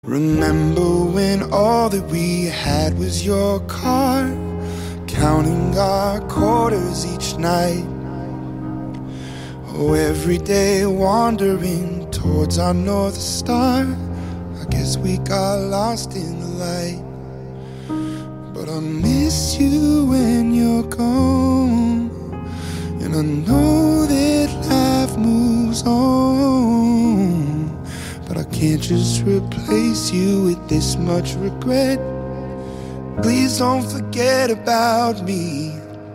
Remember when all that we had was your car, counting our quarters each night. Oh, every day wandering towards our North Star. I guess we got lost in the light. But I miss you when you're gone, and I know that life moves on. But I can't just replace you with this much regret. Please don't forget about me.